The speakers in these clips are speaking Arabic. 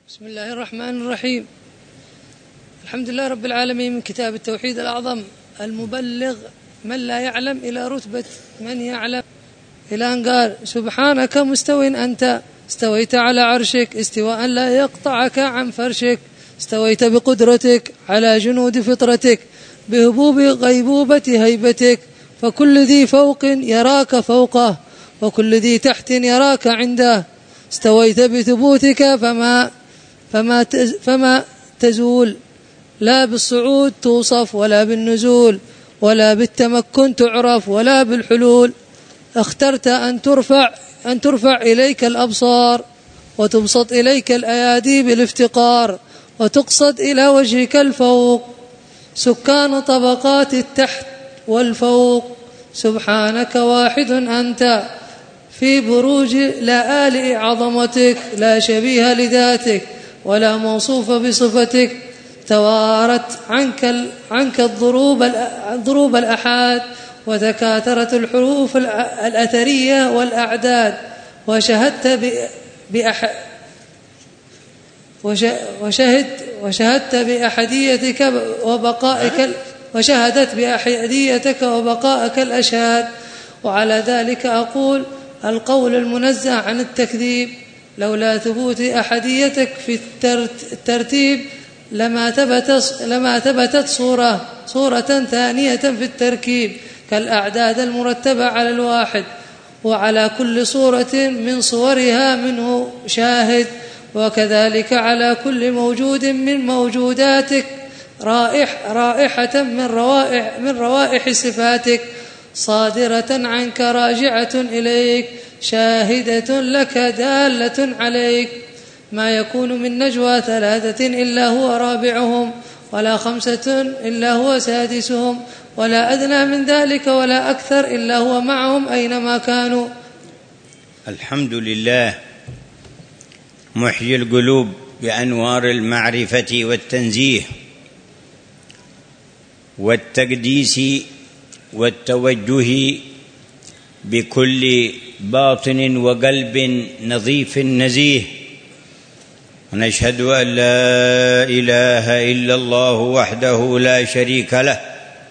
بسم الله الرحمن الرحيم. الحمد لله رب العالمين، من كتاب التوحيد الأعظم المبلغ من لا يعلم إلى رتبة من يعلم، إلى أن قال: سبحانك مستو أنت، استويت على عرشك استواء لا يقطعك عن فرشك، استويت بقدرتك على جنود فطرتك، بهبوب غيبوبة هيبتك، فكل ذي فوق يراك فوقه، وكل ذي تحت يراك عنده، استويت بثبوتك فما تزول، لا بالصعود توصف ولا بالنزول ولا بالتمكن تعرف ولا بالحلول، اخترت أن ترفع إليك الأبصار، وتبسط إليك الأيادي بالافتقار، وتقصد إلى وجهك الفوق سكان طبقات التحت والفوق. سبحانك واحد أنت في بروج لآلئ عظمتك، لا شبيه لذاتك ولا موصوف بصفتك، توارت عنك الضروب الأحاد، وتكاثرت الحروف الأثرية والأعداد، وشهدت بأحديتك وبقائك الأشهاد. وعلى ذلك أقول: القول المنزه عن التكذيب، لولا ثبوت أحديتك في الترتيب لما ثبتت صورة ثانية في التركيب، كالأعداد المرتبة على الواحد، وعلى كل صورة من صورها منه شاهد، وكذلك على كل موجود من موجوداتك رائحة من روائح صفاتك، صادرة عنك راجعة إليك، شاهدة لك دالة عليك. ما يكون من نجوى ثلاثة إلا هو رابعهم، ولا خمسة إلا هو سادسهم، ولا أدنى من ذلك ولا أكثر إلا هو معهم أينما كانوا. الحمد لله محيي القلوب بأنوار المعرفة والتنزيه والتقديس والتوجه بكل باطن وقلب نظيف نزيه، ونشهد أن لا إله إلا الله وحده لا شريك له،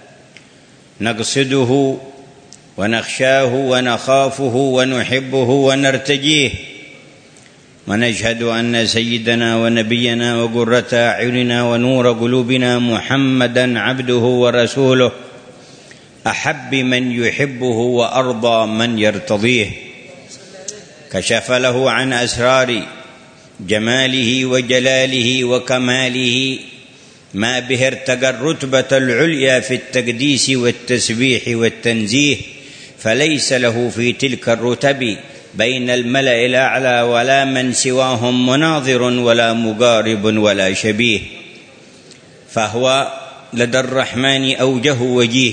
نقصده ونخشاه ونخافه ونحبه ونرتجيه، ونشهد أن سيدنا ونبينا وقرة أعيننا ونور قلوبنا محمدًا عبده ورسوله، أحب من يحبه وأرضى من يرتضيه، كشف له عن أسرار جماله وجلاله وكماله ما به ارتقى الرتبة العليا في التقديس والتسبيح والتنزيه، فليس له في تلك الرتب بين الملأ الأعلى ولا من سواهم مناظر ولا مقارب ولا شبيه، فهو لدى الرحمن أوجه وجيه،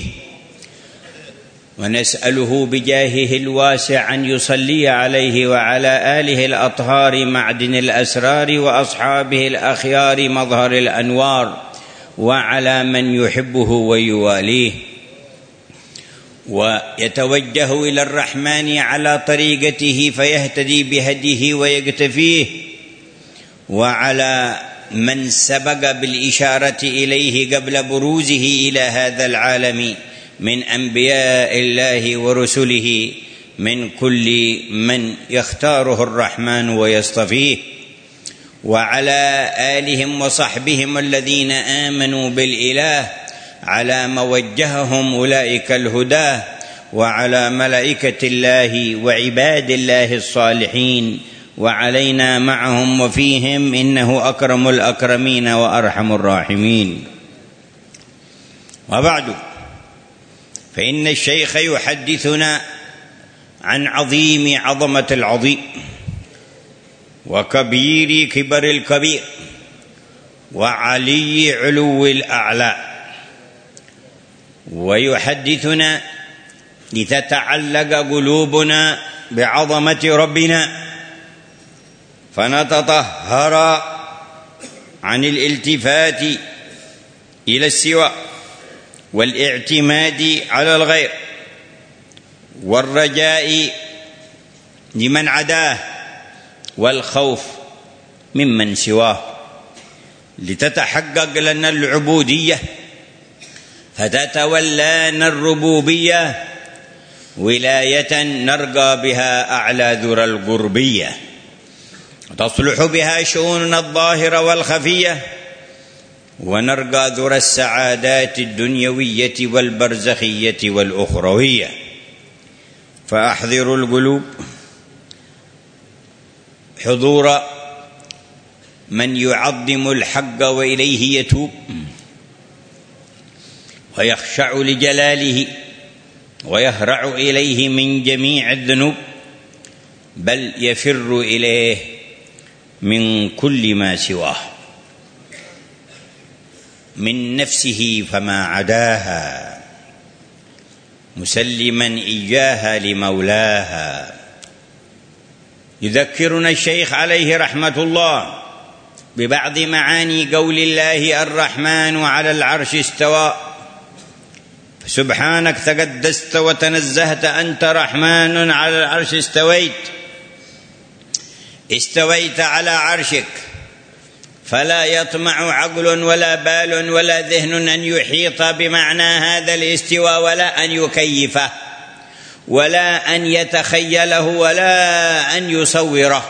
ونسأله بجاهه الواسع أن يصلي عليه وعلى آله الأطهار معدن الأسرار، وأصحابه الأخيار مظهر الأنوار، وعلى من يحبه ويواليه، ويتوجه إلى الرحمن على طريقته فيهتدي بهديه ويقتفيه، وعلى من سبق بالإشارة إليه قبل بروزه إلى هذا العالم من أنبياء الله ورسله، من كل من يختاره الرحمن ويصطفيه، وعلى آلهم وصحبهم الذين آمنوا بالإله على ما وجههم أولئك الهداه، وعلى ملائكة الله وعباد الله الصالحين، وعلينا معهم وفيهم، إنه أكرم الأكرمين وأرحم الراحمين. وبعد، فإن الشيخ يحدثنا عن عظيم عظمة العظيم، وكبير كبر الكبير، وعلي علو الأعلى، ويحدثنا لتتعلق قلوبنا بعظمة ربنا، فنتطهر عن الالتفات إلى السوى، والاعتماد على الغير، والرجاء لمن عداه، والخوف ممن سواه لتتحقق لنا العبودية فتتولانا الربوبية ولاية نرقى بها أعلى ذرى القربية وتصلح بها شؤوننا الظاهرة والخفية ونرقى ذرى السعادات الدنيوية والبرزخية والأخروية. فأحضروا القلوب حضور من يعظم الحق وإليه يتوب ويخشع لجلاله ويهرع إليه من جميع الذنوب، بل يفر إليه من كل ما سواه، من نفسه فما عداها، مسلما إياها لمولاها. يذكرنا الشيخ عليه رحمة الله ببعض معاني قول الله الرحمن على العرش استوى، فسبحانك تقدست وتنزهت أنت رحمن على العرش استويت على عرشك، فلا يطمع عقل ولا بال ولا ذهن أن يحيط بمعنى هذا الاستواء ولا أن يكيفه ولا أن يتخيله ولا أن يصوره.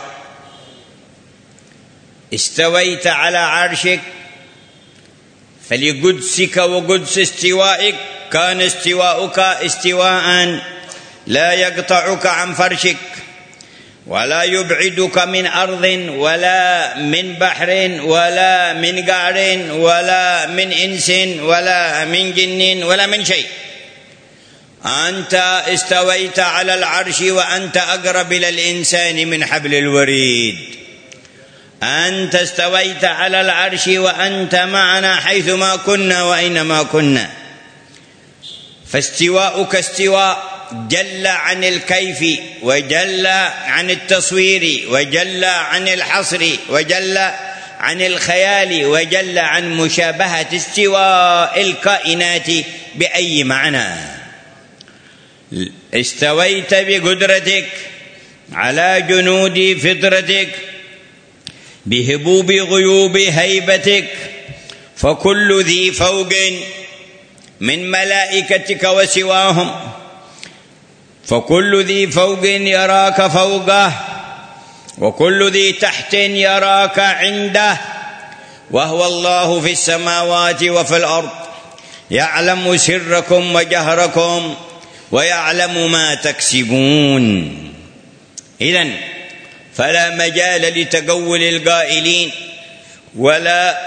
استويت على عرشك، فلقدسك وقدس استوائك كان استواؤك استواء لا يقطعك عن فرشك ولا يبعدك من أرض ولا من بحر ولا من قعر ولا من إنس ولا من جن ولا من شيء. أنت استويت على العرش وأنت أقرب إلى الإنسان من حبل الوريد. أنت استويت على العرش وأنت معنا حيثما كنا وأينما كنا. فاستواؤك استواء جل عن الكيف وجل عن التصوير وجل عن الحصر وجل عن الخيال وجل عن مشابهة استواء الكائنات بأي معنى. استويت بقدرتك على جنود فطرتك بهبوب غيوب هيبتك، فكل ذي فوق من ملائكتك وسواهم، فكل ذي فوق يراك فوقه وكل ذي تحت يراك عنده، وهو الله في السماوات وفي الأرض يعلم سركم وجهركم ويعلم ما تكسبون. إذن فلا مجال لتقول القائلين ولا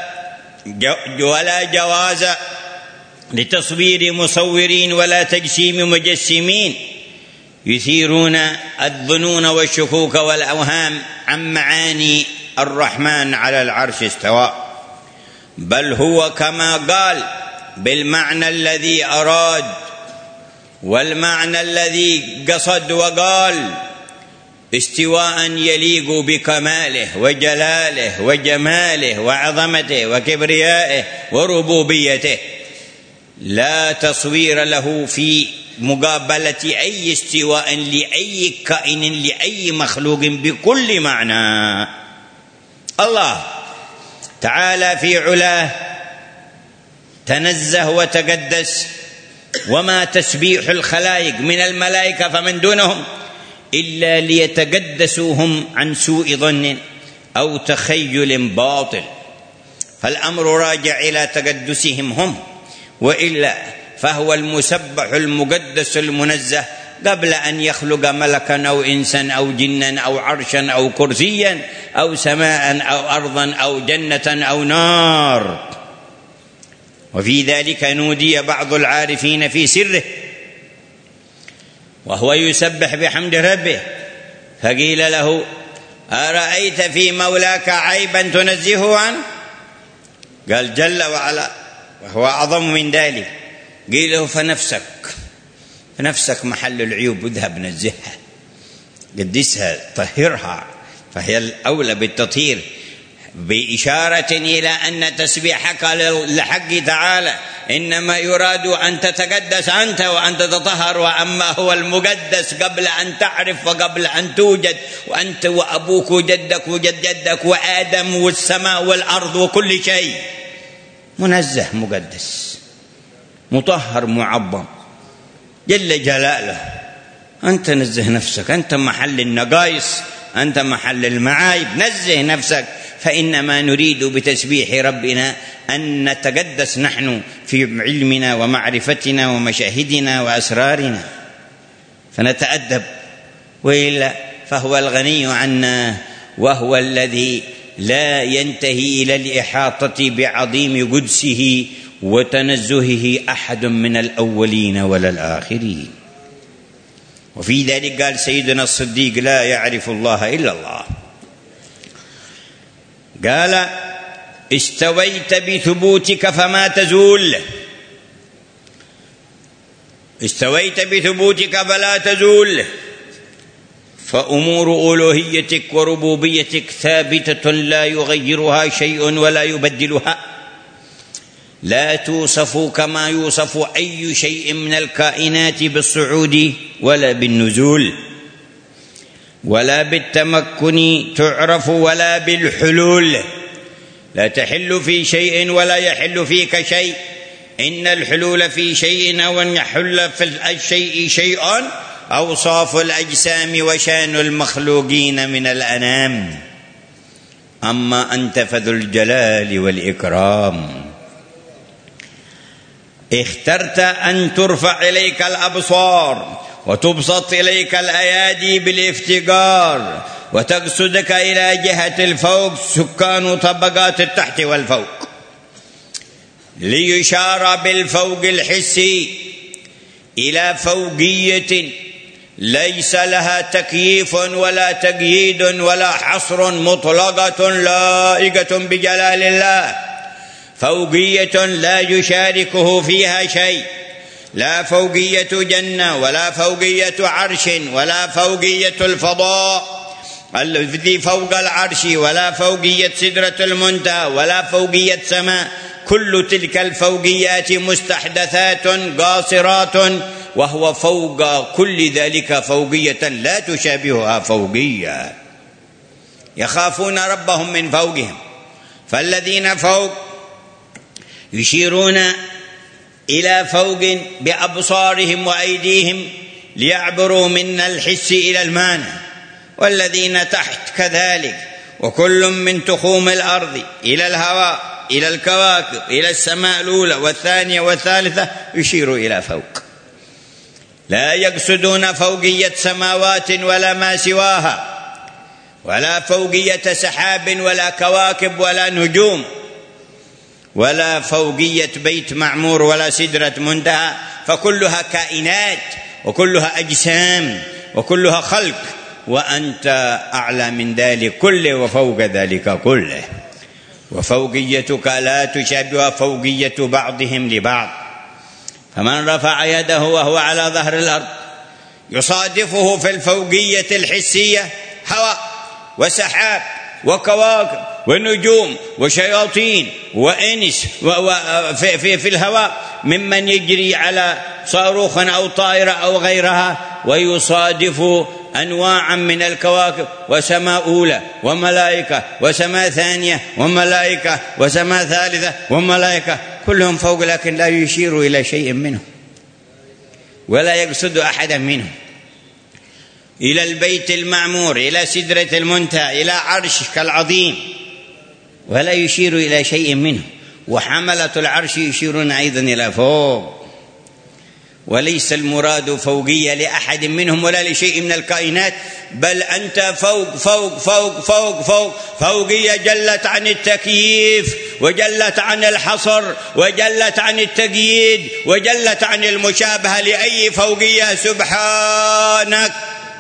جواز لتصوير مصورين ولا تجسيم مجسمين يثيرون الظنون والشكوك والأوهام عن معاني الرحمن على العرش استوى، بل هو كما قال بالمعنى الذي أراد والمعنى الذي قصد وقال، استواء يليق بكماله وجلاله وجماله وعظمته وكبريائه وربوبيته، لا تصوير له في مقابلة أي استواء لأي كائن لأي مخلوق بكل معنى. الله تعالى في علاه تنزه وتقدس، وما تسبيح الخلائق من الملائكة فمن دونهم إلا ليتقدسوا هم عن سوء ظن أو تخيل باطل، فالأمر راجع إلى تقدسهم هم، وإلا فهو المسبح المقدس المنزه قبل أن يخلق ملكا أو إنسا أو جنا أو عرشا أو كرسيا أو سماء أو أرضا أو جنة أو نار. وفي ذلك نودي بعض العارفين في سره وهو يسبح بحمد ربه، فقيل له: أرأيت في مولاك عيبا تنزهه عنه؟ قال: جل وعلا وهو أعظم من ذلك. قيل له: فنفسك محل العيوب، اذهب نزهها قدسها طهرها، فهي الأولى بالتطهير، بإشارة إلى أن تسبيحك لحق تعالى إنما يراد أن تتقدس أنت وأن تتطهر، وأما هو المقدس قبل أن تعرف وقبل أن توجد، وأنت وأبوك وجدك وجد جدك وآدم والسماء والأرض وكل شيء منزه مقدس مطهر معظم جل جلاله. أنت نزه نفسك، أنت محل النقائص، أنت محل المعايب، نزه نفسك. فإنما نريد بتسبيح ربنا أن نتقدس نحن في علمنا ومعرفتنا ومشاهدنا وأسرارنا، فنتأدب، وإلا فهو الغني عنا، وهو الذي لا ينتهي إلى الإحاطة بعظيم قدسه وتنزهه أحد من الأولين ولا الآخرين. وفي ذلك قال سيدنا الصديق: لا يعرف الله إلا الله. قال: استويت بثبوتك فما تزول، استويت بثبوتك فلا تزول، فأمور ألوهيتك وربوبيتك ثابتة لا يغيرها شيء ولا يبدلها، لا توصف كما يوصف أي شيء من الكائنات بالصعود ولا بالنزول، ولا بالتمكن تعرف ولا بالحلول، لا تحل في شيء ولا يحل فيك شيء. إن الحلول في شيء أو أن يحل في الشيء شيء أوصاف الأجسام وشان المخلوقين من الأنام. أما أنت فذو الجلال والإكرام، اخترت أن ترفع إليك الأبصار وتبسط إليك الأيادي بالافتقار، وتقصدك إلى جهة الفوق سكان طبقات التحت والفوق، ليشار بالفوق الحسي إلى فوقية ليس لها تكييف ولا تقييد ولا حصر، مطلقة لائقة بجلال الله، فوقية لا يشاركه فيها شيء، لا فوقية جنة ولا فوقية عرش ولا فوقية الفضاء الذي فوق العرش، ولا فوقية سدرة المنتهى ولا فوقية سماء. كل تلك الفوقيات مستحدثات قاصرات، وهو فوق كل ذلك فوقية لا تشابهها فوقية. يخافون ربهم من فوقهم، فالذين فوق يشيرون إلى فوق بأبصارهم وأيديهم ليعبروا من الحس إلى المعنى، والذين تحت كذلك، وكل من تخوم الأرض إلى الهواء إلى الكواكب إلى السماء الأولى والثانية والثالثة يشير إلى فوق. لا يقصدون فوقية سماوات ولا ما سواها، ولا فوقية سحاب ولا كواكب ولا نجوم، ولا فوقية بيت معمور ولا سدرة منتهى، فكلها كائنات وكلها أجسام وكلها خلق، وأنت أعلى من ذلك كله وفوق ذلك كله. وفوقيتك لا تشابه فوقية بعضهم لبعض، فمن رفع يده وهو على ظهر الأرض يصادفه في الفوقية الحسية هواء وسحاب وكواكب ونجوم وشياطين وإنس في الهواء ممن يجري على صاروخ أو طائرة أو غيرها، ويصادف أنواعا من الكواكب وسماء أولى وملائكة وسماء ثانية وملائكة وسماء ثالثة وملائكة، كلهم فوق، لكن لا يشير إلى شيء منهم ولا يقصد أحدا منهم، إلى البيت المعمور إلى سدرة المنتهى إلى عرشك العظيم، ولا يشير إلى شيء منه. وحملة العرش يشيرون أيضا إلى فوق، وليس المراد فوقية لأحد منهم ولا لشيء من الكائنات، بل أنت فوق فوق فوق فوق فوق، فوقية جلت عن التكييف وجلت عن الحصر وجلت عن التقييد وجلت عن المشابهة لأي فوقية سبحانك.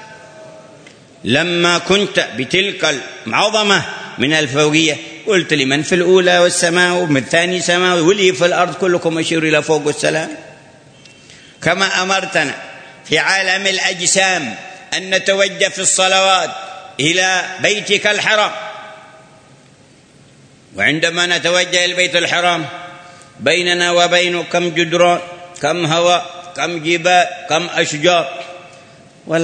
لما كنت بتلك العظمة من الفوقية قلت لمن في الأولى والسماء ومن الثاني سماء ولي في الأرض كلكم أشير إلى فوق السلام، كما أمرتنا في عالم الأجسام أن نتوجه في الصلوات إلى بيتك الحرام، وعندما نتوجه إلى البيت الحرام بيننا وبينه كم جدران، كم هواء، كم جبال، كم أشجار، ولا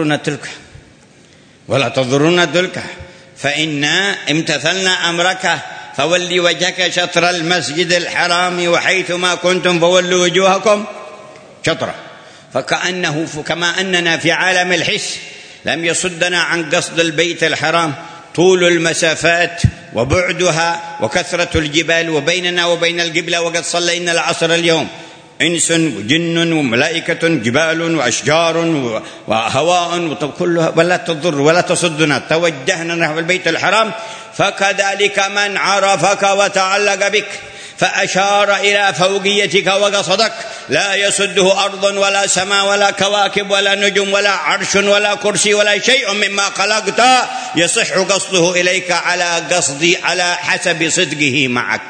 تضرنا تلك فإنا امتثلنا أمرك فولي وجهك شطر المسجد الحرام وحيثما كنتم فولوا وجوهكم شطره. كما أننا في عالم الحس لم يصدنا عن قصد البيت الحرام طول المسافات وبعدها وكثرة الجبال وبيننا وبين القبلة، وقد صلينا العصر اليوم إنس وجن وملائكة، جبال وأشجار وهواء كلها ولا تضر ولا تصدنا، توجهنا نحو البيت الحرام. فكذلك من عرفك وتعلق بك فأشار إلى فوقيتك وقصدك لا يسده أرض ولا سماء ولا كواكب ولا نجم ولا عرش ولا كرسي ولا شيء مما خلقت يصح قصده إليك على حسب صدقه معك.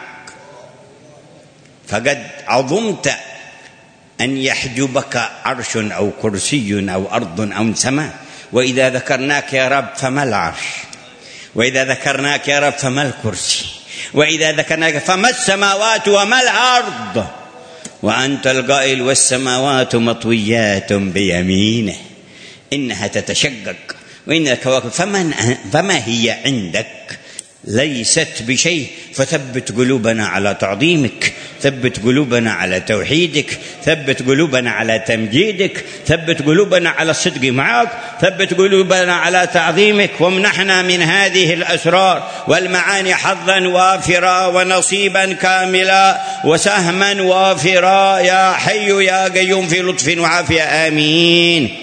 فقد عظمت أن يحجبك عرش أو كرسي أو أرض أو سماء. وإذا ذكرناك يا رب فما العرش، وإذا ذكرناك يا رب فما الكرسي، وإذا ذكرناك فما السماوات وما الأرض. وأنت القائل والسماوات مطويات بيمينه إنها تتشقق وإن الكواكب فما هي عندك ليست بشيء. فثبت قلوبنا على تعظيمك، ثبت قلوبنا على توحيدك، ثبت قلوبنا على تمجيدك، ثبت قلوبنا على الصدق معك، ثبت قلوبنا على تعظيمك، وامنحنا من هذه الأسرار والمعاني حظا وافرا ونصيبا كاملا وسهما وافرا يا حي يا قيوم في لطف وعافية آمين.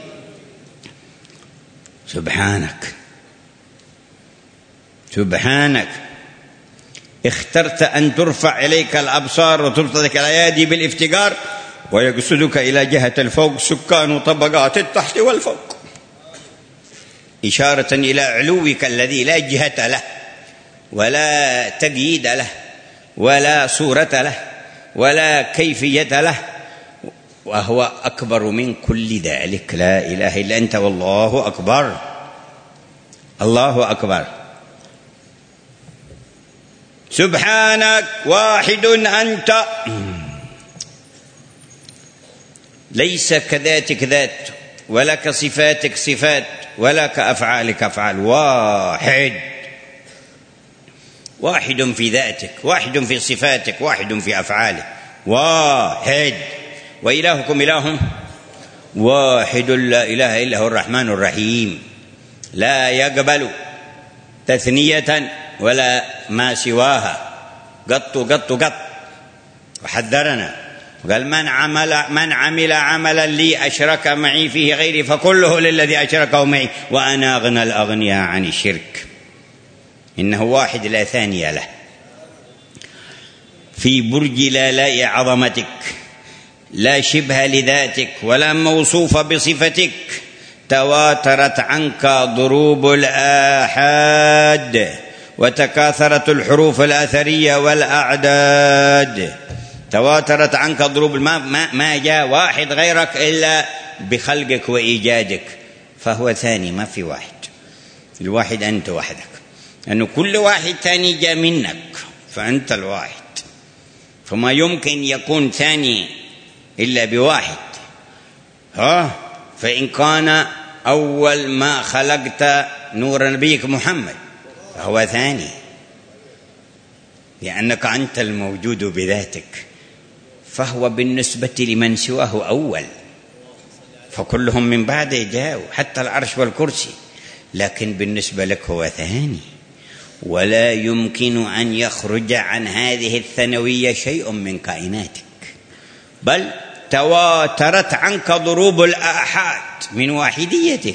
سبحانك اخترت أن ترفع إليك الأبصار وترتدك الأيادي بالافتقار ويقصدك إلى جهة الفوق سكان طبقات التحت والفوق، إشارة إلى علوك الذي لا جهة له ولا تقييد له ولا صورة له ولا كيفية له، وهو أكبر من كل ذلك. لا إله إلا أنت والله أكبر. الله أكبر. سبحانك واحد أنت، ليس كذاتك ذات ولا كصفاتك صفات ولا كأفعالك أفعال. واحد في ذاتك، واحد في صفاتك، واحد في أفعالك، واحد. وإلهكم إله واحد لا إله إلا هو الرحمن الرحيم، لا يقبل تثنية ولا ما سواها. قط وحذرنا وقال من عمل عملا لي أشرك معي فيه غيري فكله للذي أشركه معي وأنا أغنى الأغنياء عن الشرك. إنه واحد لا ثاني له في برج لا عظمتك، لا شبه لذاتك ولا موصوف بصفتك. تواترت عنك ضروب الآحاد وتكاثرت الحروف الأثرية والأعداد. تواترت عنك ضروب ما جاء واحد غيرك إلا بخلقك وإيجادك، فهو ثاني، ما في واحد. الواحد أنت وحدك، لأنه كل واحد ثاني جاء منك فأنت الواحد، فما يمكن يكون ثاني إلا بواحد. فإن كان أول ما خلقت نور نبيك محمد فهو ثاني، لأنك أنت الموجود بذاتك، فهو بالنسبة لمن سواه أول، فكلهم من بعده جاءوا حتى العرش والكرسي، لكن بالنسبة لك هو ثاني، ولا يمكن أن يخرج عن هذه الثانوية شيء من كائناتك، بل تواترت عنك ضروب الآحاد من واحديتك.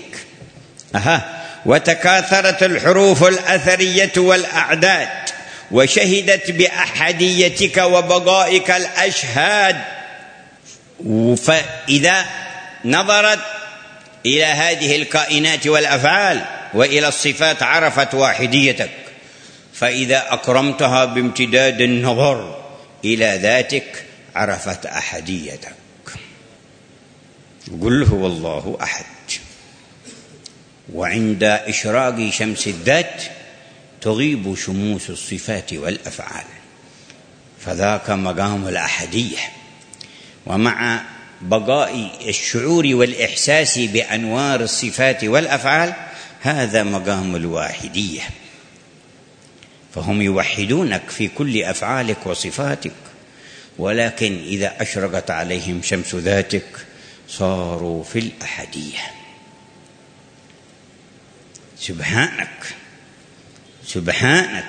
وتكاثرت الحروف الأثرية والأعداد وشهدت بأحديتك وبقائك الأشهاد. فإذا نظرت إلى هذه الكائنات والأفعال وإلى الصفات عرفت واحديتك، فإذا أكرمتها بامتداد النظر إلى ذاتك عرفت أحديتك. قل هو الله أحد. وعند إشراق شمس الذات تغيب شموس الصفات والأفعال، فذاك مقام الأحدية. ومع بقاء الشعور والإحساس بأنوار الصفات والأفعال هذا مقام الواحدية، فهم يوحدونك في كل أفعالك وصفاتك، ولكن إذا أشرقت عليهم شمس ذاتك صاروا في الأحدية. سبحانك سبحانك.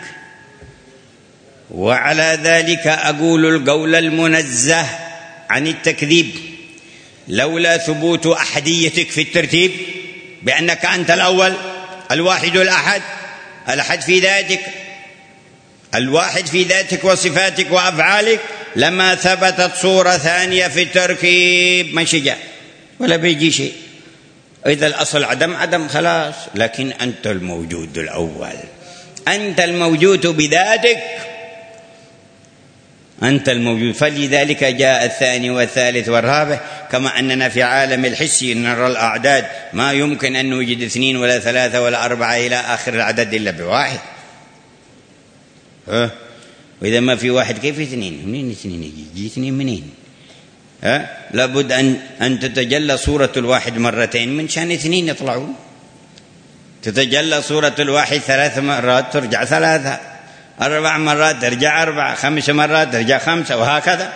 وعلى ذلك أقول القول المنزه عن التكذيب: لولا ثبوت أحديتك في الترتيب بأنك أنت الأول الواحد الأحد، الأحد في ذاتك، الواحد في ذاتك وصفاتك وأفعالك، لما ثبتت صورة ثانية في التركيب، ما شجع ولا بيجي شيء. إذا الأصل عدم عدم خلاص، لكن أنت الموجود الأول، أنت الموجود بذاتك، أنت الموجود. فلذلك جاء الثاني والثالث والرابع. كما أننا في عالم الحس نرى الأعداد ما يمكن أن نوجد 2 ولا 3 ولا 4 إلى آخر العدد إلا بواحد. وإذا ما في واحد كيف 2؟ منين 2 يجي 2 منين؟ لابد أن تتجلى صورة الواحد مرتين من شان 2 يطلعون. تتجلى صورة الواحد 3 مرات ترجع 3، 4 مرات ترجع 4، 5 مرات ترجع 5، وهكذا.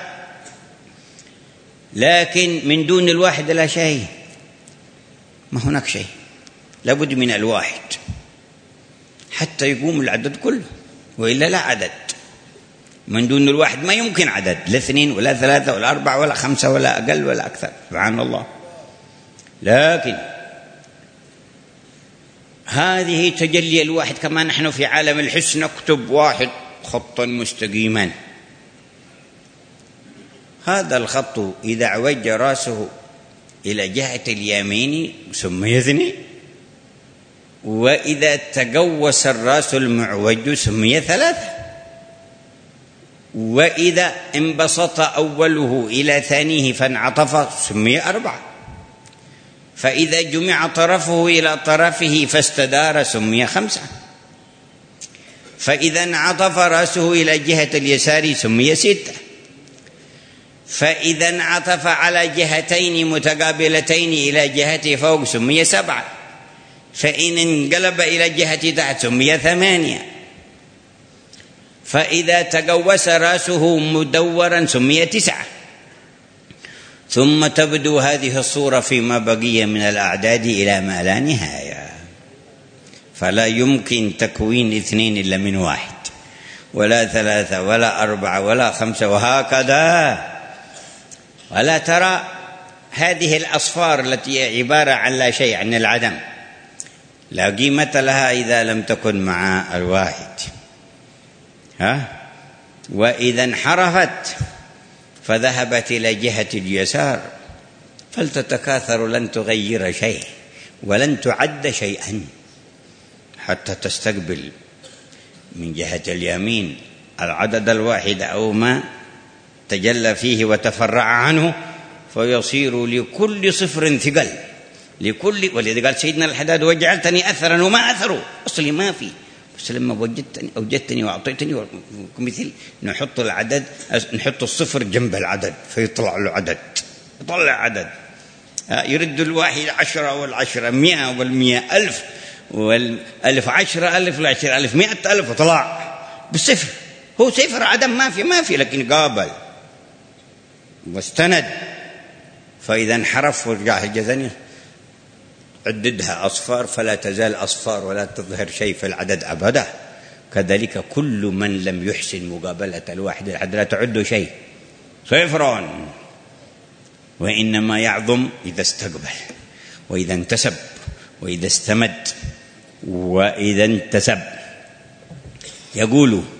لكن من دون الواحد لا شيء، ما هناك شيء، لابد من الواحد حتى يقوم العدد كله، وإلا لا عدد. من دون الواحد ما يمكن عدد، لا 2 ولا 3 ولا 4 ولا 5 ولا أقل ولا أكثر، سبحان الله. لكن هذه تجلي الواحد. كما نحن في عالم الحس نكتب واحد خطا مستقيما، هذا الخط إذا عوج رأسه إلى جهة اليمين سمي 2، وإذا تقوس الرأس المعوج سمي 3، وإذا انبسط أوله إلى ثانيه فانعطف سمي 4، فإذا جمع طرفه إلى طرفه فاستدار سمي 5، فإذا انعطف رأسه إلى جهة اليسار سمي 6، فإذا انعطف على جهتين متقابلتين إلى جهة فوق سمي 7، فإن انقلب إلى جهة تحت سمي 8، فإذا تقوس رأسه مدورا سمي 9. ثم تبدو هذه الصورة فيما بقي من الأعداد إلى ما لا نهاية، فلا يمكن تكوين 2 إلا من واحد، ولا 3 ولا 4 ولا 5، وهكذا. ولا ترى هذه الأصفار التي عبارة عن لا شيء، عن العدم، لا قيمة لها إذا لم تكن مع الواحد. وإذا انحرفت فذهبت إلى جهة اليسار فلتتكاثر، لن تغير شيء ولن تعد شيئا حتى تستقبل من جهة اليمين العدد الواحد أو ما تجلى فيه وتفرع عنه، فيصير لكل صفر ثقل، لكل. ولذا قال سيدنا الحداد: وجعلتني أثرا وما أثروا، أصلي ما في، بس لما أوجدتني وأعطيتني، مثل نحط العدد، نحط الصفر جنب العدد فيطلع له عدد، يطلع عدد. يرد الواحد 10 والعشرة 100 والمئة 1000 والألف 10,000 و10,000 100,000 وطلع بالصفر. هو صفر عدم، ما في لكن قابل واستند. فإذا انحرف ورجع الجزني عددها أصفار فلا تزال أصفار ولا تظهر شيء في العدد أبدا. كذلك كل من لم يحسن مقابلة الواحد العدد لا تعد شيء، صفر، وإنما يعظم إذا استقبل وإذا انتسب وإذا استمد وإذا انتسب. يقول: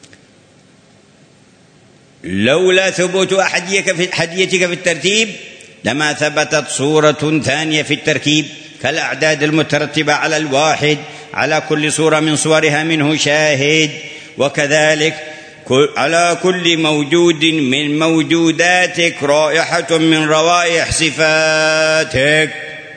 لولا ثبوت أحديتك في الترتيب لما ثبتت صورة ثانية في التركيب كالأعداد المترتبة على الواحد، على كل صورة من صورها منه شاهد، وكذلك على كل موجود من موجوداتك رائحة من روائح صفاتك.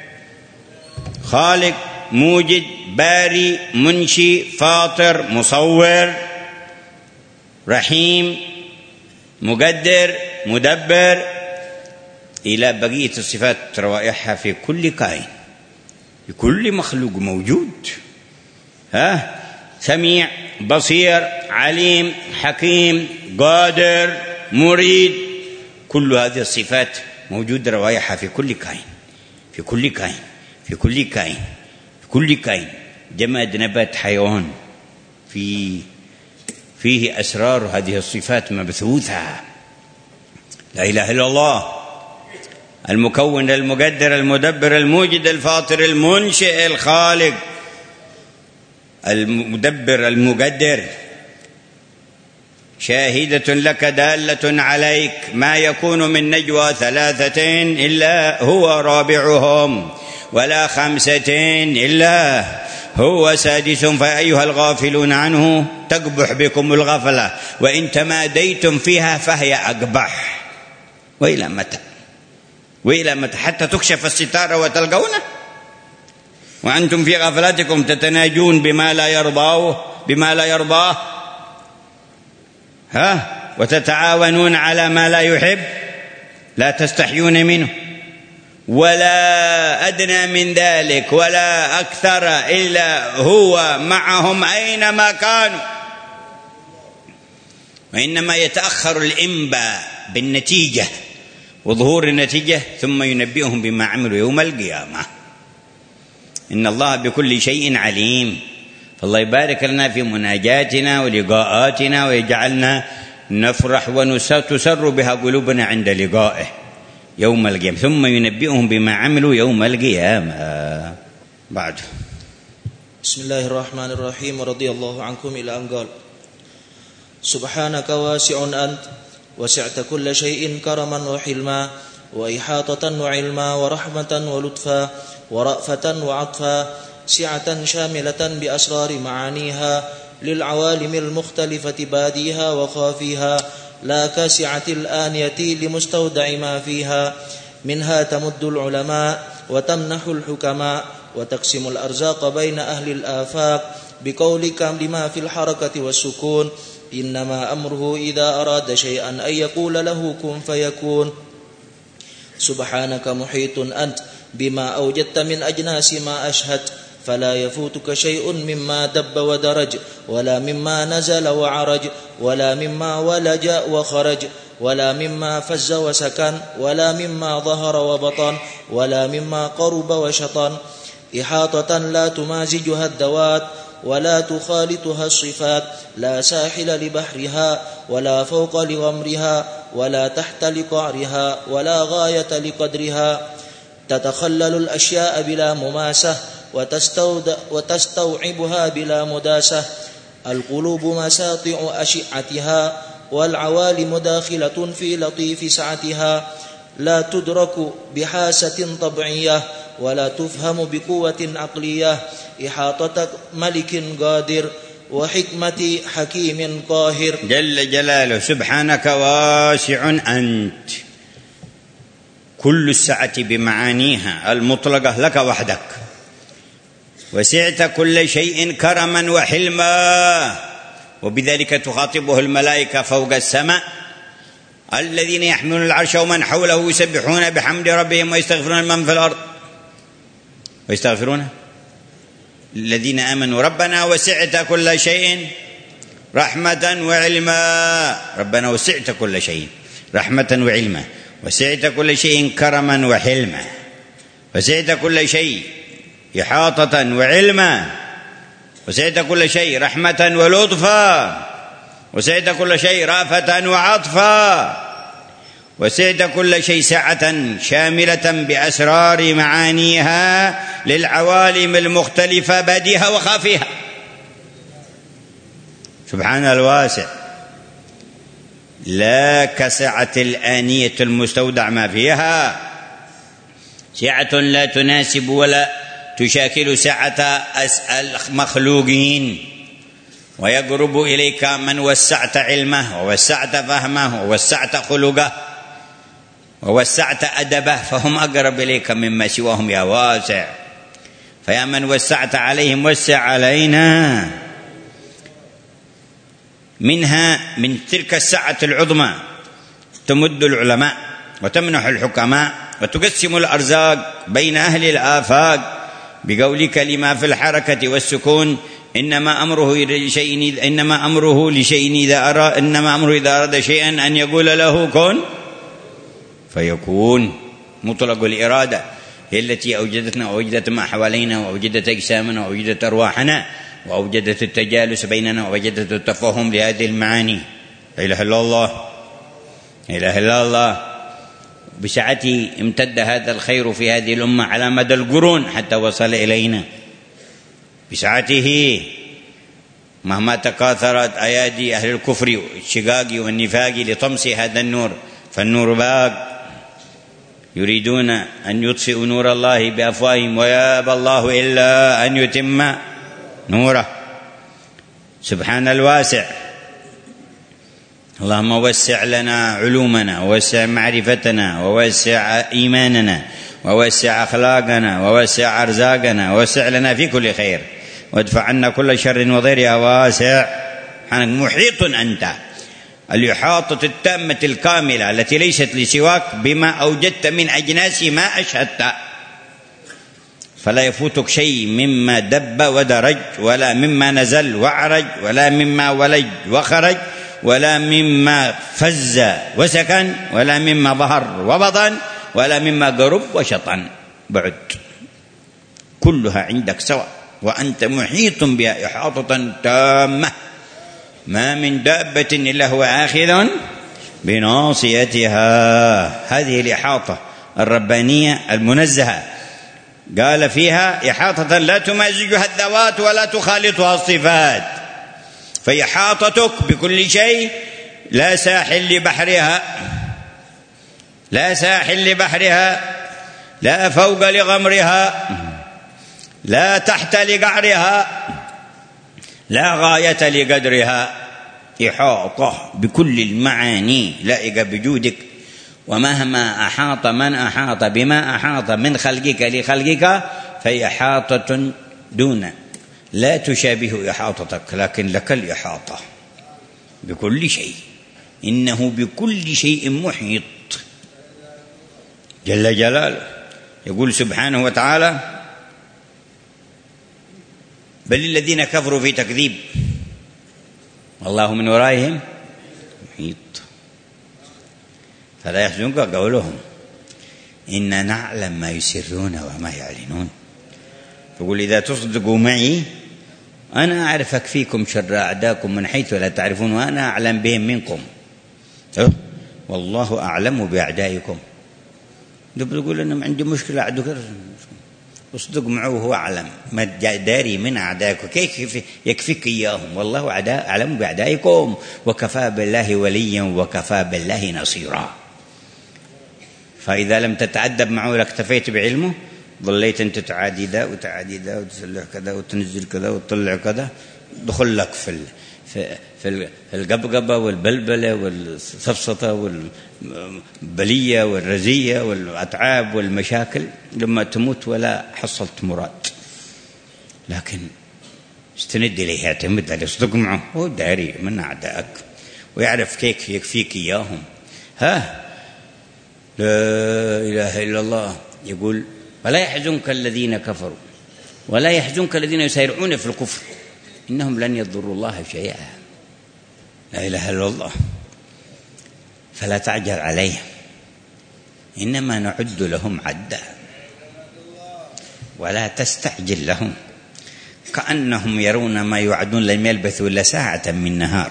خالق، موجد، باري، منشي، فاطر، مصور، رحيم، مقدر، مدبر، إلى بقية الصفات روائحها في كل كائن، في كل مخلوق موجود. سميع، بصير، عليم، حكيم، قادر، مريد، كل هذه الصفات موجودة روائحها في كل كائن، في كل كائن، في كل كائن، في كل كائن، جماد، نبات، حيوان، فيه أسرار هذه الصفات مبثوثة. لا إله إلا الله، المكون، المقدر، المدبر، الموجد، الفاطر، المنشئ، الخالق، المدبر، المقدر. شاهدة لك دالة عليك، ما يكون من نجوى ثلاثة إلا هو رابعهم، ولا خمسة إلا هو سادسهم، فأيها الغافلون عنه تقبح بكم الغفلة، وإن تماديتم فيها فهي أقبح. وإلى متى؟ وإلى متى؟ حتى تكشف الستار وتلقونه وأنتم في غفلتكم تتناجون بما لا يرضاه وتتعاونون على ما لا يحب، لا تستحيون منه، ولا أدنى من ذلك ولا أكثر إلا هو معهم أينما كانوا. وإنما يتأخر الإنباء بالنتيجة وظهور النتيجة، ثم ينبئهم بما عملوا يوم القيامة. إن الله بكل شيء عليم. فالله يبارك لنا في مناجاتنا ولقاءاتنا، ويجعلنا نفرح وتسر بها قلوبنا عند لقائه يوم القيامة، ثم ينبئهم بما عملوا يوم القيامة. بعد. بسم الله الرحمن الرحيم. رضي الله عنكم إلى أن قال: سبحانك واسع أنت، وسعت كل شيء كرما وحلما، وإحاطة وعلما، ورحمة ولطفا، ورأفة وعطفا، سعة شاملة بأسرار معانيها للعوالم المختلفة باديها وخافيها، لا كسعة الآنية لمستودع ما فيها. منها تمد العلماء وتمنح الحكماء، وتقسم الأرزاق بين أهل الآفاق، بقولك لما في الحركة والسكون: إنما أمره إذا أراد شيئا أن يقول له كن فيكون. سبحانك محيط أنت بما أوجدت من أجناس ما أشهدت، فلا يفوتك شيء مما دب ودرج، ولا مما نزل وعرج، ولا مما ولج وخرج، ولا مما فز وسكن، ولا مما ظهر وبطن، ولا مما قرب وشطن. إحاطة لا تمازجها الذوات ولا تخالطها الصفات، لا ساحل لبحرها ولا فوق لغمرها ولا تحت لقعرها ولا غاية لقدرها. تتخلل الأشياء بلا مماسة وتستوعبها بلا مداسة. القلوب مساطع أشعتها، والعوالم داخلة في لطيف سعتها، لا تدرك بحاسة طبعية ولا تفهم بقوة عقلية. إحاطة ملك قادر وحكمة حكيم قاهر جل جلاله. سبحانك واسع أنت، كل السعة بمعانيها المطلقة لك وحدك، وسعت كل شيء كرما وحلما، وبذلك تخاطبه الملائكة فوق السماء الذين يحملون العرش ومن حوله يسبحون بحمد ربهم ويستغفرون من في الأرض، ويستغفرون الذين آمنوا ربنا وسعت كل شيء رحمة وعلما. ربنا وسعت كل شيء رحمة وعلما، وسعت كل شيء كرما وحلما، وسعت كل شيء إحاطة وعلما، وسعت كل شيء رحمة ولطفا، وسعت كل شيء رأفة وعطفا، وسعت كل شيء سعة شاملة بأسرار معانيها للعوالم المختلفة باديها وخافيها. سبحان الواسع، لا كسعة الآنية المستودع ما فيها، سعة لا تناسب ولا تشاكل سعة المخلوقين. ويقرب إليك من وسعت علمه ووسعت فهمه ووسعت خلقه ووسعت أدبه، فهم أقرب إليك مما سواهم يا واسع. فيا من وسعت عليهم وسع علينا. منها من تلك السعة العظمى تمد العلماء وتمنح الحكماء وتقسم الأرزاق بين أهل الآفاق بقولك لما في الحركة والسكون إنما أمره إذا أراد شيئا أن يقول له كن فيكون. مطلق الإرادة هي التي أوجدتنا وأوجدت ما حوالينا وأوجدت أجسامنا وأوجدت أرواحنا وأوجدت التجالس بيننا وأوجدت التفهم لهذه المعاني. لا إله إلا الله، لا إله إلا الله. بسعته امتد هذا الخير في هذه الأمة على مدى القرون حتى وصل إلينا بسعته، مهما تكاثرت أيادي أهل الكفر والشقاق والنفاق لطمس هذا النور، فالنور باق. يريدون أن يطفئوا نور الله بأفواههم ويأبى الله إلا أن يتم نوره. سبحان الواسع. اللهم وسع لنا علومنا ووسع معرفتنا ووسع إيماننا ووسع أخلاقنا ووسع أرزاقنا ووسع لنا في كل خير وادفع عنا كل شر وضير يا واسع. محيط أنت، الإحاطة التامة الكاملة التي ليست لسواك بما أوجدت من أجناس ما أشهدت، فلا يفوتك شيء مما دب ودرج ولا مما نزل وعرج ولا مما ولج وخرج ولا مما فز وسكن ولا مما ظهر وبطن ولا مما قرب وشطن بعد، كلها عندك سواء وأنت محيط بها إحاطة تامة. ما من دابة إلا هو آخذ بناصيتها. هذه الإحاطة الربانية المنزهة قال فيها إحاطة لا تمازجها الذوات ولا تخالطها الصفات، فإحاطتك بكل شيء لا ساحل لبحرها، لا ساحل لبحرها، لا فوق لغمرها، لا تحت لقعرها، لا غاية لقدرها. إحاطة بكل المعاني لائقة بجودك. ومهما أحاط من أحاط بما أحاط من خلقك لخلقك فإحاطة دون لا تشابه إحاطتك، لكن لك الإحاطة بكل شيء، إنه بكل شيء محيط جل جلاله. يقول سبحانه وتعالى: بل الذين كفروا في تكذيب والله من ورائهم محيط. فلا يحزنك قولهم إنا نعلم ما يسرون وما يعلنون. يقول إذا تصدقوا معي أنا أعرف أكفيكم شر أعداكم من حيث لا تعرفون وأنا أعلم بهم منكم والله أعلم بأعدائكم. يقول أنا عندي مشكلة أعدك، اصدق معه وهو أعلم، ما داري من أعدائك كيف يكفيك إياهم، والله أعلم بأعدائكم وكفى بالله وليا وكفى بالله نصيرا. فإذا لم تتعدب معه لاكتفيت بعلمه، ظليت أنت تعادي ذا وتعادي ذا وتسلح كذا وتنزل كذا وتطلع كذا، دخل لك في القبقبة والبلبلة والسفسطة والبلية والرزية والأتعاب والمشاكل لما تموت ولا حصلت مراد. لكن استند إليه، اعتمد عليه، اصدق معه، هو داري من أعدائك ويعرف كيف يكفيك إياهم. لا إله إلا الله. يقول ولا يحزنك الذين كفروا ولا يحزنك الذين يسارعون في الكفر إنهم لن يضروا الله شيئا. لا إله إلا الله. فلا تعجل عليهم إنما نعد لهم عدا ولا تستعجل لهم كأنهم يرون ما يوعدون لم يلبثوا إلا ساعة من نهار.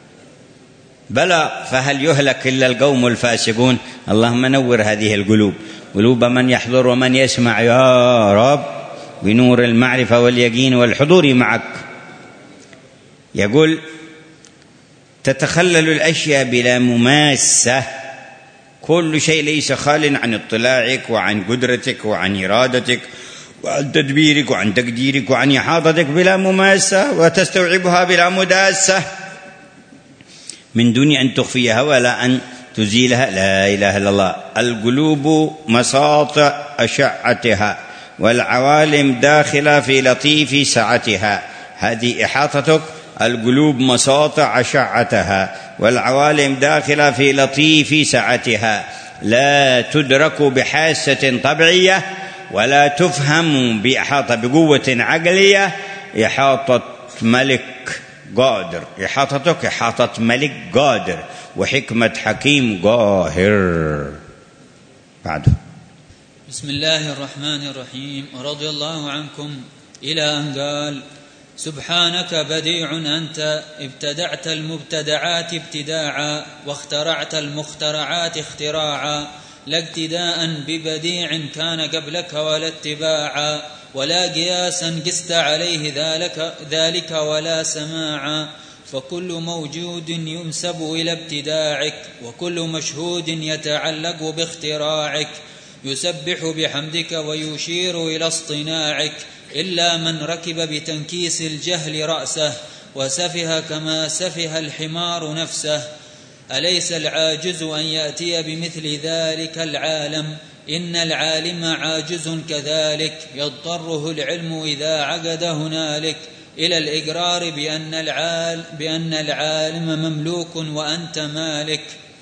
بلى فهل يهلك إلا القوم الفاسقون. اللهم نور هذه القلوب، قلوب من يحضر ومن يسمع يا رب بنور المعرفة واليقين والحضور معك. يقول تتخلل الأشياء بلا مماسة، كل شيء ليس خال عن اطلاعك وعن قدرتك وعن إرادتك وعن تدبيرك وعن تقديرك وعن إحاطتك بلا مماسة، وتستوعبها بلا مداسة من دون أن تخفيها ولا أن تزيلها. لا إله إلا الله. القلوب مساطع أشعتها والعوالم داخلة في لطيف سعتها. هذه إحاطتك القلوب مساطع أشعتها، والعوالم داخلة في لطيف سعتها، لا تدرك بحاسة طبيعية ولا تفهم بإحاطة بقوة عقلية. إحاطة ملك قادر، إحاطتك إحاطة ملك قادر وحكمة حكيم قاهر. بعده بسم الله الرحمن الرحيم. رضي الله عنكم إلى أن قال: سبحانك بديع أنت، ابتدعت المبتدعات ابتداعا، واخترعت المخترعات اختراعا، لا ابتداء ببديع كان قبلك ولا اتباعا، ولا قياسا قست عليه ذلك ولا سماعا، فكل موجود ينسب إلى ابتداعك، وكل مشهود يتعلق باختراعك، يسبح بحمدك ويشير إلى اصطناعك، إلا من ركب بتنكيس الجهل رأسه، وسفه كما سفه الحمار نفسه. أليس العاجز أن يأتي بمثل ذلك العالم؟ إن العالم عاجز كذلك، يضطره العلم إذا عقد هنالك إلى الإقرار بأن العالم مملوك وأنت مالك.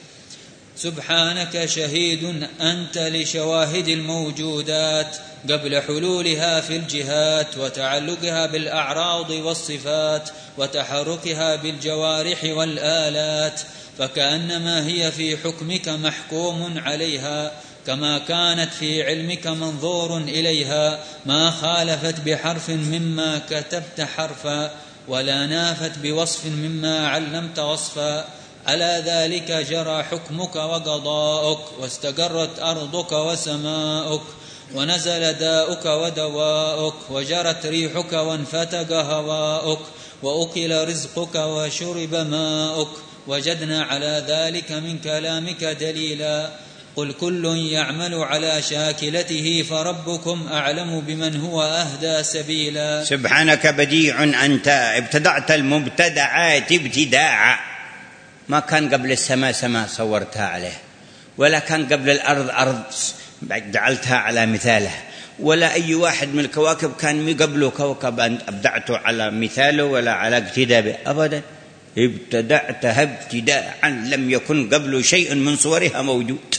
سبحانك شهيد أنت لشواهد الموجودات قبل حلولها في الجهات، وتعلقها بالأعراض والصفات، وتحركها بالجوارح والآلات، فكأنما هي في حكمك محكوم عليها، كما كانت في علمك منظور إليها، ما خالفت بحرف مما كتبت حرفا، ولا نافت بوصف مما علمت وصفا. على ذلك جرى حكمك وقضاؤك، واستقرت أرضك وسماؤك، ونزل داؤك ودواؤك، وجرت ريحك وانفتق هواؤك، وأكل رزقك وشرب ماؤك. وجدنا على ذلك من كلامك دليلا. قل كل يعمل على شاكلته فربكم أعلم بمن هو أهدى سبيلا. سبحانك بديع أنت، ابتدعت المبتدعات ابتداعا. ما كان قبل السماء سماء صورتها عليه، ولا كان قبل الأرض أرض جعلتها على مثاله، ولا أي واحد من الكواكب كان قبله كوكب أبدعته على مثاله ولا على اقتداء أبدا. ابتدعتها ابتداعا لم يكن قبله شيء من صورها موجود.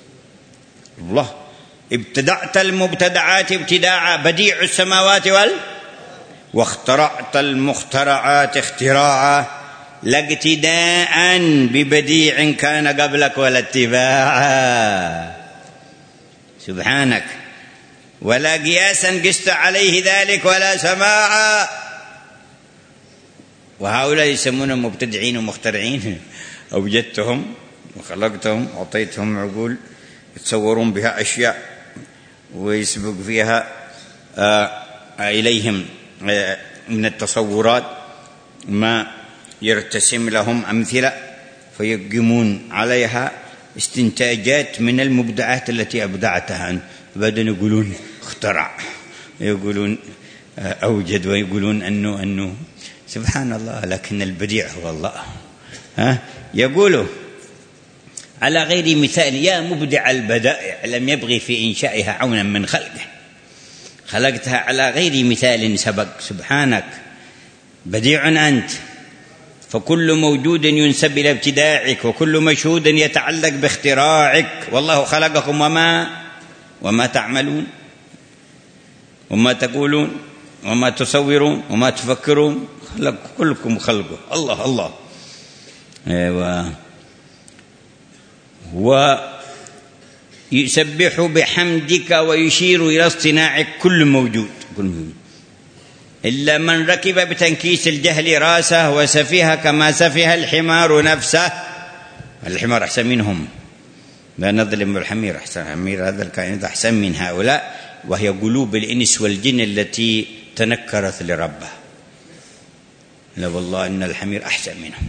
الله، ابتدعت المبتدعات ابتداعا، بديع السماوات واخترعت المخترعات اختراعا، لا اقتداء ببديع كان قبلك ولا اتباعا. سبحانك، ولا قياسا قست عليه ذلك ولا سماعا. وهؤلاء يسمونهم مبتدعين ومخترعين. أوجدتهم وخلقتهم، أعطيتهم عقول يتصورون بها أشياء ويسبق فيها إليهم من التصورات ما يرتسم لهم أمثلة، فيقيمون عليها استنتاجات من المبدعات التي أبدعتها. بعدين يقولون اخترع، يقولون أوجد، ويقولون أنه سبحان الله. لكن البديع هو الله. يقولوا على غير مثال: يا مبدع البدائع لم يبغي في إنشائها عونا من خلقه، خلقتها على غير مثال سبق. سبحانك بديع أنت، فكل موجود ينسب إلى ابتداعك، وكل مشهود يتعلق باختراعك. والله خلقكم وما تعملون وما تقولون وما تصورون وما تفكرون، خلق كلكم خلقه. الله الله. ويسبح بحمدك ويشير إلى اصطناعك كل موجود، إلا من ركب بتنكيس الجهل راسه، وسفيها كما سفيها الحمار نفسه. الحمار أحسن منهم، لا نظلم الحمير، الحمير هذا الكائنات أحسن من هؤلاء، وهي قلوب الإنس والجن التي تنكرت لربها. لا والله إن الحمير أحسن منهم.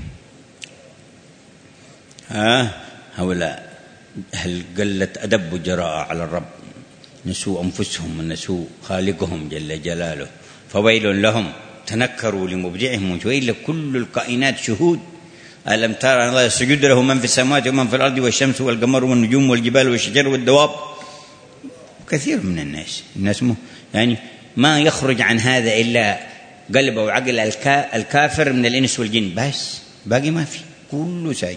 هؤلاء هل قلت أدب وجراءة على الرب، نسوا أنفسهم ونسوا خالقهم جل جلاله، فويل لهم. تنكروا لمبدعهم، ويل كل الكائنات شهود. ألم ترى أن الله يسجد له من في السماوات ومن في الأرض، والشمس والقمر والنجوم والجبال والشجر والدواب. كثير من الناس يعني ما يخرج عن هذا إلا قلب وعقل الكافر من الإنس والجن، بس باقي ما في، كله ساجد.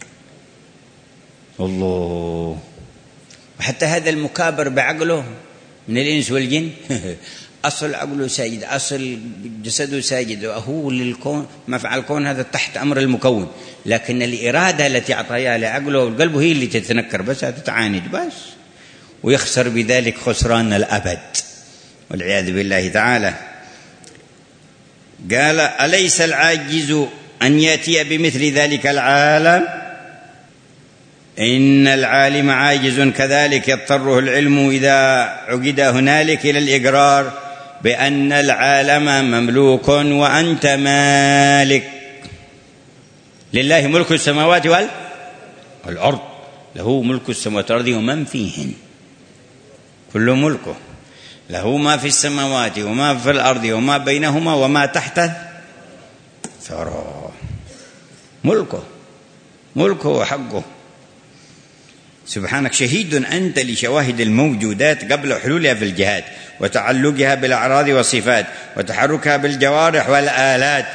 الله. وحتى هذا المكابر بعقله من الإنس والجن أصل عقله ساجد، أصل جسده ساجد، وهو للكون، ما فعل الكون هذا تحت أمر المكون، لكن الإرادة التي أعطاها لعقله والقلب هي اللي تتنكر بس، تتعاند بس، ويخسر بذلك خسران الأبد والعياذ بالله تعالى. قال: أليس العاجز أن يأتي بمثل ذلك العالم؟ إن العالم عاجز كذلك، يضطره العلم إذا عقد هنالك إلى الإقرار بأن العالم مملوك وأنت مالك. لله ملك السماوات والأرض، له ملك السماوات والأرض ومن فيهن، كل ملكه، له ما في السماوات وما في الأرض وما بينهما وما تحت الثرى، ملكه وحقه. سبحانك شهيد أنت لشواهد الموجودات قبل حلولها في الجهات وتعلقها بالأعراض والصفات وتحركها بالجوارح والآلات،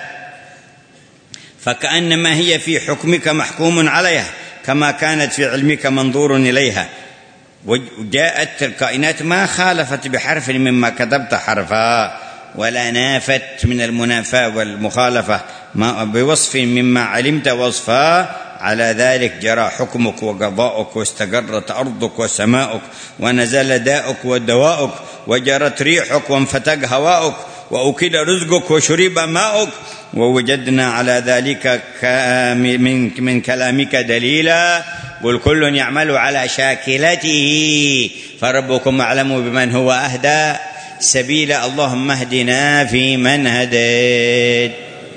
فكأنما هي في حكمك محكوم عليها كما كانت في علمك منظور إليها. وجاءت الكائنات ما خالفت بحرف مما كتبت حرفا، ولا نافت من المنافاة والمخالفة بوصف مما علمت وصفا. على ذلك جرى حكمك وقضاؤك، واستقرت أرضك وسماؤك، ونزل داؤك ودواؤك، وجرت ريحك وانفتق هواؤك، وأكل رزقك وشرب ماؤك. ووجدنا على ذلك من كلامك دليلا. قل كل يعمل على شاكلته فربكم أعلم بمن هو أهدى سبيلا. اللهم اهدنا فيمن هديت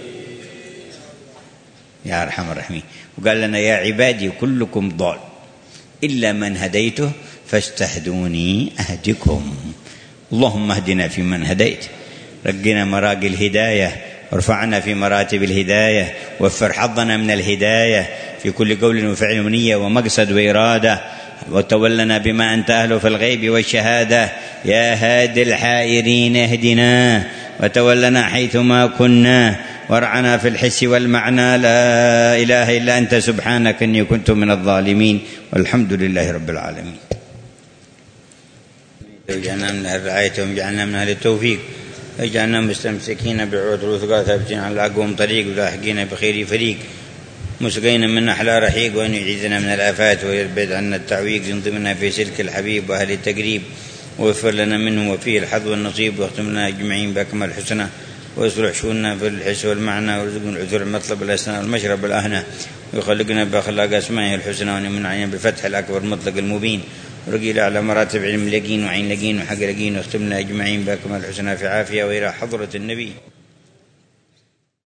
يا أرحم الراحمين. وقال لنا: يا عبادي كلكم ضال إلا من هديته فاستهدوني أهدكم. اللهم اهدنا فيمن هديت، رقنا مراقي الهداية، وارفعنا في مراتب الهداية، وفر حظنا من الهداية في كل قول وفعل ونية ومقصد وإرادة، وتولنا بما أنت أهله في الغيب والشهادة. يا هادي الحائرين اهدنا، وتولنا حيثما كنا، وارعنا في الحس والمعنى. لا إله إلا أنت سبحانك إني كنت من الظالمين، والحمد لله رب العالمين. وجعلنا من أهل الرعاية وجعلنا من أهل التوفيق، وجعلنا مستمسكين بعروض الوثقى ثابتين على الأقوم طريق، ولاحقين بخير فريق، مسقين من أحلى رحيق، وأن يعيذنا من الآفات ويربد عنا التعويق، ينضمنا في سلك الحبيب وأهل التقريب، ويغفر لنا منه وفيه الحظ والنصيب، واختم لنا أجمعين بأكمل الحسنى، ويصلح شؤوننا في الحس والمعنى، ويرزقنا العذر المطلب الأسنى والمشرب الأهنى، ويخلقنا بأخلاق أسمائه الحسنى، ونمن علينا بالفتح الأكبر المطلق المبين، ورقي على مراتب علم اليقين وعين اليقين وحق اليقين، واختم لنا أجمعين بأكمل الحسنى في عافية وإلى حضرة النبي.